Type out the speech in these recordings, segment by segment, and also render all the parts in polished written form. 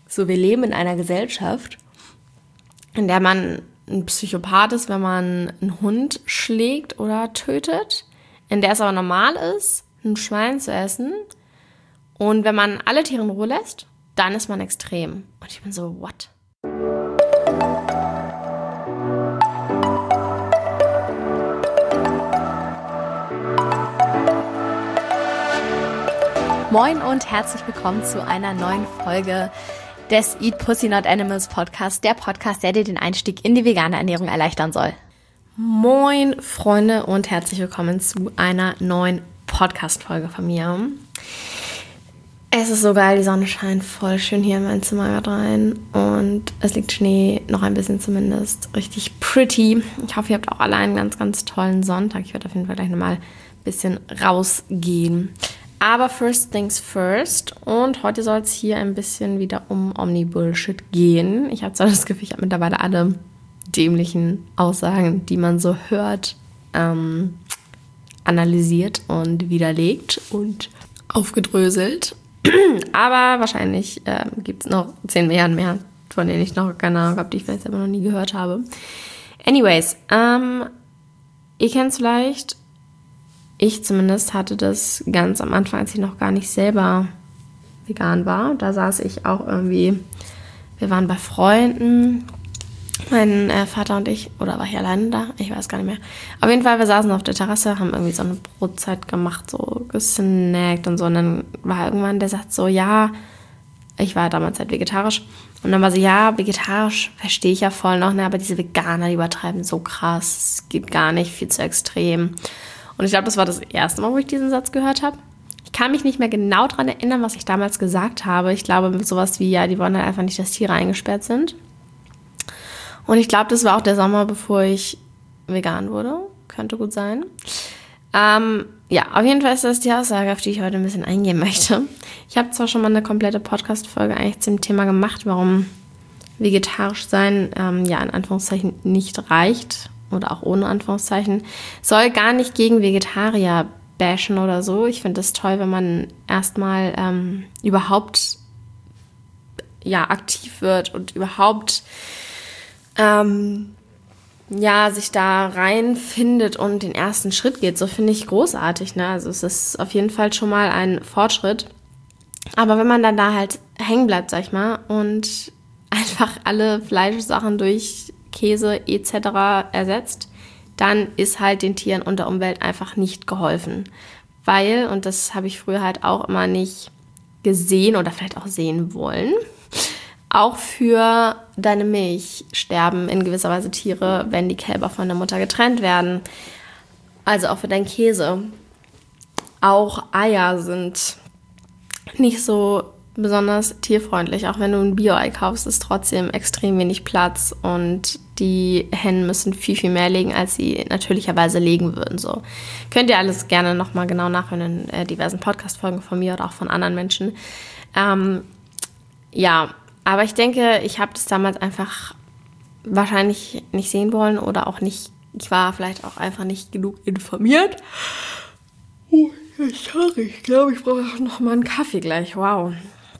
So, wir leben in einer Gesellschaft, in der man ein Psychopath ist, wenn man einen Hund schlägt oder tötet, in der es aber normal ist, ein Schwein zu essen. Und wenn man alle Tiere in Ruhe lässt, dann ist man extrem. Und ich bin so, what? Moin und herzlich willkommen zu einer neuen Folge des Eat Pussy Not Animals Podcast, der Podcast, der dir den Einstieg in die vegane Ernährung erleichtern soll. Moin Freunde und herzlich willkommen zu einer neuen Podcast-Folge von mir. Es ist so geil, die Sonne scheint voll schön hier in mein Zimmer gerade rein und es liegt Schnee, noch ein bisschen zumindest, richtig pretty. Ich hoffe, ihr habt auch alle einen ganz, ganz tollen Sonntag. Ich werde auf jeden Fall gleich nochmal ein bisschen rausgehen. Aber first things first, und heute soll es hier ein bisschen wieder um Omni-Bullshit gehen. Ich habe zwar das Gefühl, ich habe mittlerweile alle dämlichen Aussagen, die man so hört, analysiert und widerlegt und aufgedröselt. Aber wahrscheinlich gibt es noch 10 Milliarden mehr, von denen ich noch keine Ahnung habe, die ich vielleicht selber noch nie gehört habe. Anyways, ihr kennt es vielleicht. Ich zumindest hatte das ganz am Anfang, als ich noch gar nicht selber vegan war. Da saß ich auch irgendwie, wir waren bei Freunden, mein Vater und ich, oder war ich alleine da? Ich weiß gar nicht mehr. Auf jeden Fall, wir saßen auf der Terrasse, haben irgendwie so eine Brotzeit gemacht, so gesnackt und so. Und dann war irgendwann der Satz so, ja, ich war damals halt vegetarisch. Und dann war sie, ja, vegetarisch verstehe ich ja voll noch, ne, aber diese Veganer, die übertreiben so krass, es geht gar nicht, viel zu extrem. Und ich glaube, das war das erste Mal, wo ich diesen Satz gehört habe. Ich kann mich nicht mehr genau daran erinnern, was ich damals gesagt habe. Ich glaube, sowas wie, ja, die wollen halt einfach nicht, dass Tiere eingesperrt sind. Und ich glaube, das war auch der Sommer, bevor ich vegan wurde. Könnte gut sein. Ja, auf jeden Fall ist das die Aussage, auf die ich heute ein bisschen eingehen möchte. Ich habe zwar schon mal eine komplette Podcast-Folge eigentlich zum Thema gemacht, warum vegetarisch sein, ja, in Anführungszeichen nicht reicht. Oder auch ohne Anführungszeichen, soll gar nicht gegen Vegetarier bashen oder so. Ich finde es toll, wenn man erstmal überhaupt ja, aktiv wird und überhaupt ja, sich da reinfindet und den ersten Schritt geht. So finde ich großartig, ne? Also es ist auf jeden Fall schon mal ein Fortschritt. Aber wenn man dann da halt hängen bleibt, sag ich mal, und einfach alle Fleischsachen durch Käse etc. ersetzt, dann ist halt den Tieren und der Umwelt einfach nicht geholfen. Weil, und das habe ich früher halt auch immer nicht gesehen oder vielleicht auch sehen wollen, auch für deine Milch sterben in gewisser Weise Tiere, wenn die Kälber von der Mutter getrennt werden. Also auch für deinen Käse. Auch Eier sind nicht so besonders tierfreundlich. Auch wenn du ein Bio-Ei kaufst, ist trotzdem extrem wenig Platz und die Hennen müssen viel, viel mehr legen, als sie natürlicherweise legen würden. So. Könnt ihr alles gerne nochmal genau nachhören in diversen Podcast-Folgen von mir oder auch von anderen Menschen. Ja, aber ich denke, ich habe das damals einfach wahrscheinlich nicht sehen wollen oder auch nicht, ich war vielleicht auch einfach nicht genug informiert. Oh, sorry, ich glaube, ich brauche noch mal einen Kaffee gleich. Wow.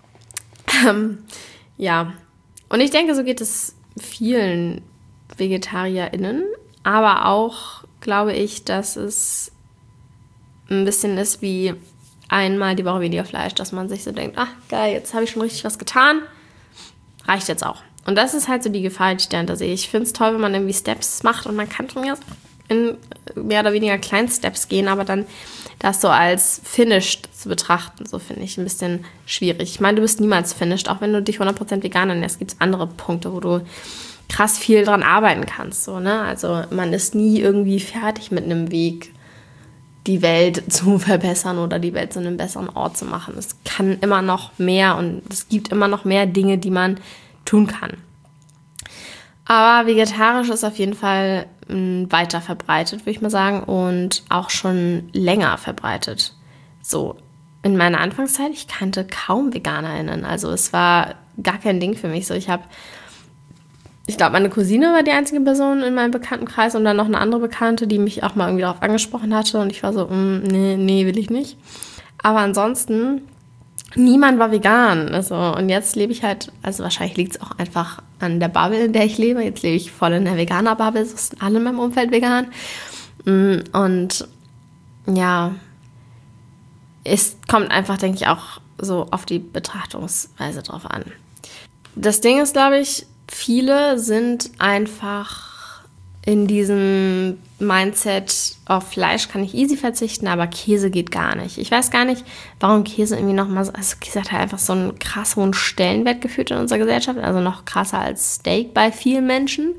Ja, und ich denke, so geht es vielen VegetarierInnen, aber auch glaube ich, dass es ein bisschen ist wie einmal die Woche weniger Fleisch, dass man sich so denkt, ach geil, jetzt habe ich schon richtig was getan, reicht jetzt auch. Und das ist halt so die Gefahr, die ich dahinter sehe. Ich finde es toll, wenn man irgendwie Steps macht und man kann von mir in mehr oder weniger kleinen Steps gehen, aber dann das so als finished zu betrachten, so finde ich ein bisschen schwierig. Ich meine, du bist niemals finished, auch wenn du dich 100% vegan ernährst, gibt es andere Punkte, wo du krass viel dran arbeiten kannst. So, ne? Also man ist nie irgendwie fertig mit einem Weg, die Welt zu verbessern oder die Welt zu einem besseren Ort zu machen. Es kann immer noch mehr und es gibt immer noch mehr Dinge, die man tun kann. Aber vegetarisch ist auf jeden Fall weiter verbreitet, würde ich mal sagen, und auch schon länger verbreitet. So, in meiner Anfangszeit, ich kannte kaum VeganerInnen, also es war gar kein Ding für mich. So, ich glaube, meine Cousine war die einzige Person in meinem Bekanntenkreis und dann noch eine andere Bekannte, die mich auch mal irgendwie darauf angesprochen hatte und ich war so, nee, will ich nicht. Aber ansonsten niemand war vegan. Also, und jetzt lebe ich halt, also wahrscheinlich liegt es auch einfach an der Bubble, in der ich lebe. Jetzt lebe ich voll in der Veganer-Bubble, so sind alle in meinem Umfeld vegan. Und ja, es kommt einfach, denke ich, auch so auf die Betrachtungsweise drauf an. Das Ding ist, glaube ich, viele sind einfach in diesem Mindset, auf Fleisch kann ich easy verzichten, aber Käse geht gar nicht. Ich weiß gar nicht, warum Käse irgendwie nochmal so, also Käse hat halt einfach so einen krass hohen Stellenwert geführt in unserer Gesellschaft, also noch krasser als Steak bei vielen Menschen.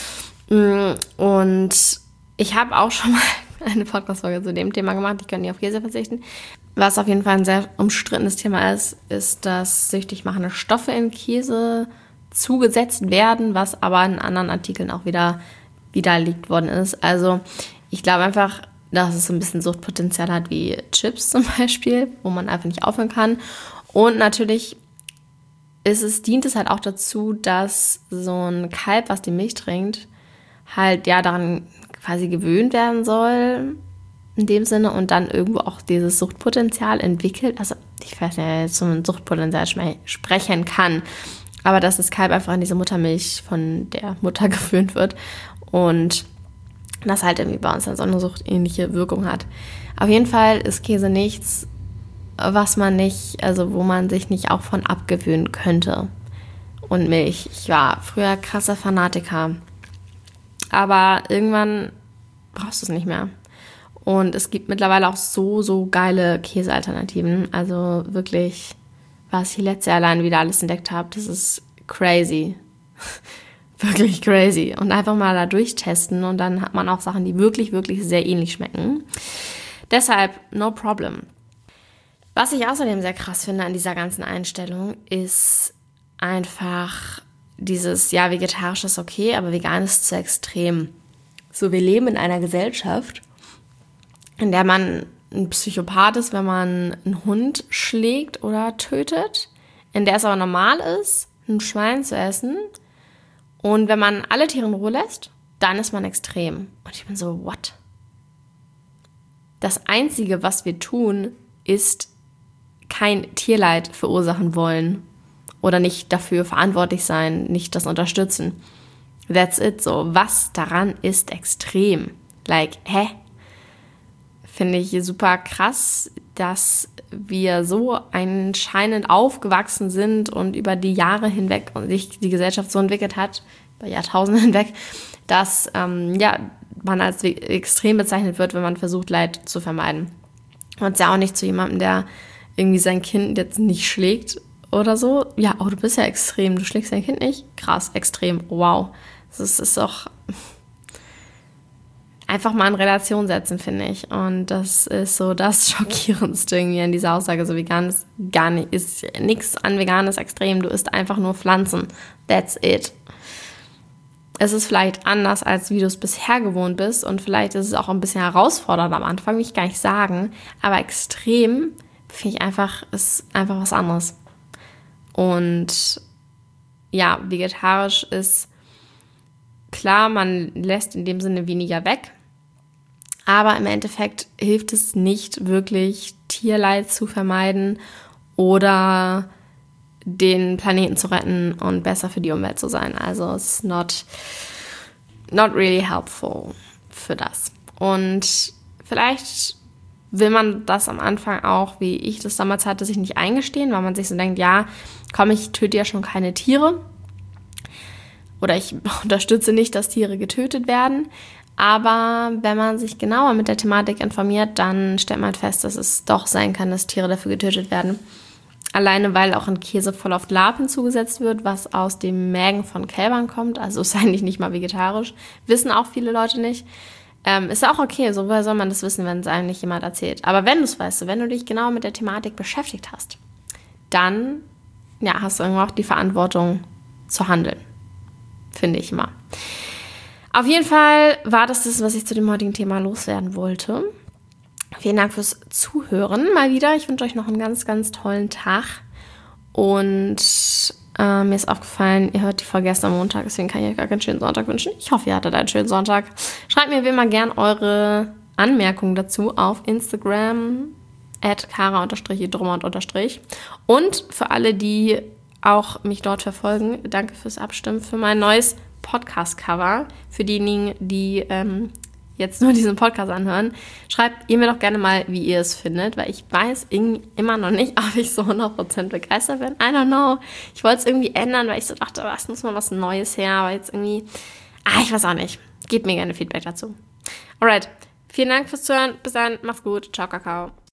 Und ich habe auch schon mal eine Podcast-Folge zu dem Thema gemacht, ich kann nicht auf Käse verzichten. Was auf jeden Fall ein sehr umstrittenes Thema ist, dass süchtig machende Stoffe in Käse zugesetzt werden, was aber in anderen Artikeln auch wieder widerlegt worden ist. Also ich glaube einfach, dass es so ein bisschen Suchtpotenzial hat wie Chips zum Beispiel, wo man einfach nicht aufhören kann. Und natürlich dient es halt auch dazu, dass so ein Kalb, was die Milch trinkt, halt ja daran quasi gewöhnt werden soll, in dem Sinne, und dann irgendwo auch dieses Suchtpotenzial entwickelt. Also ich weiß nicht, jetzt so ein Suchtpotenzial sprechen kann, aber dass das Kalb einfach an diese Muttermilch von der Mutter gewöhnt wird und das halt irgendwie bei uns dann so eine suchtähnliche Wirkung hat. Auf jeden Fall ist Käse nichts, was man nicht, also wo man sich nicht auch von abgewöhnen könnte. Und Milch. Ich war früher krasser Fanatiker. Aber irgendwann brauchst du es nicht mehr. Und es gibt mittlerweile auch so geile Käsealternativen. Also wirklich, was ich letztes Jahr allein wieder alles entdeckt habe, das ist crazy. Wirklich crazy. Und einfach mal da durchtesten und dann hat man auch Sachen, die wirklich sehr ähnlich schmecken. Deshalb, no problem. Was ich außerdem sehr krass finde an dieser ganzen Einstellung, ist einfach dieses, ja, vegetarisch ist okay, aber vegan ist zu extrem. So, wir leben in einer Gesellschaft, in der man ein Psychopath ist, wenn man einen Hund schlägt oder tötet, in der es aber normal ist, ein Schwein zu essen. Und wenn man alle Tiere in Ruhe lässt, dann ist man extrem. Und ich bin so, what? Das Einzige, was wir tun, ist kein Tierleid verursachen wollen oder nicht dafür verantwortlich sein, nicht das unterstützen. That's it, so. Was daran ist extrem? Like, Finde ich super krass, dass wir so anscheinend aufgewachsen sind und über die Jahre hinweg und sich die Gesellschaft so entwickelt hat, über Jahrtausende hinweg, dass man als extrem bezeichnet wird, wenn man versucht, Leid zu vermeiden. Und es ja auch nicht zu jemandem, der irgendwie sein Kind jetzt nicht schlägt oder so. Ja, oh, du bist ja extrem, du schlägst dein Kind nicht? Krass, extrem, wow. Das ist auch einfach mal in Relation setzen, finde ich. Und das ist so das Schockierendste irgendwie an dieser Aussage. So vegan ist gar nicht, ist nichts an vegan ist extrem. Du isst einfach nur Pflanzen. That's it. Es ist vielleicht anders, als wie du es bisher gewohnt bist. Und vielleicht ist es auch ein bisschen herausfordernd am Anfang, will ich gar nicht sagen. Aber extrem finde ich ist einfach was anderes. Und ja, vegetarisch ist klar, man lässt in dem Sinne weniger weg. Aber im Endeffekt hilft es nicht wirklich, Tierleid zu vermeiden oder den Planeten zu retten und besser für die Umwelt zu sein. Also es ist not really helpful für das. Und vielleicht will man das am Anfang auch, wie ich das damals hatte, sich nicht eingestehen, weil man sich so denkt, ja, komm, ich töte ja schon keine Tiere. Oder ich unterstütze nicht, dass Tiere getötet werden. Aber wenn man sich genauer mit der Thematik informiert, dann stellt man fest, dass es doch sein kann, dass Tiere dafür getötet werden. Alleine, weil auch in Käse voll oft Lab hinzugesetzt wird, was aus den Mägen von Kälbern kommt. Also ist eigentlich nicht mal vegetarisch. Wissen auch viele Leute nicht. Ist ja auch okay, so woher soll man das wissen, wenn es einem nicht jemand erzählt. Aber wenn du es weißt, wenn du dich genau mit der Thematik beschäftigt hast, dann hast du irgendwo auch die Verantwortung zu handeln. Finde ich immer. Auf jeden Fall war das, was ich zu dem heutigen Thema loswerden wollte. Vielen Dank fürs Zuhören mal wieder. Ich wünsche euch noch einen ganz, ganz tollen Tag. Und mir ist aufgefallen, ihr hört die Folge erst am Montag, deswegen kann ich euch gar keinen schönen Sonntag wünschen. Ich hoffe, ihr hattet einen schönen Sonntag. Schreibt mir wie immer gern eure Anmerkungen dazu auf Instagram, @kara_drummer_. Und für alle, die auch mich dort verfolgen, danke fürs Abstimmen für mein neues Podcast-Cover. Für diejenigen, die jetzt nur diesen Podcast anhören, schreibt ihr mir doch gerne mal, wie ihr es findet, weil ich weiß immer noch nicht, ob ich so 100% begeistert bin. I don't know. Ich wollte es irgendwie ändern, weil ich so dachte, es muss mal was Neues her, aber jetzt irgendwie, ich weiß auch nicht. Gebt mir gerne Feedback dazu. Alright, vielen Dank fürs Zuhören. Bis dann, macht's gut. Ciao, Kakao.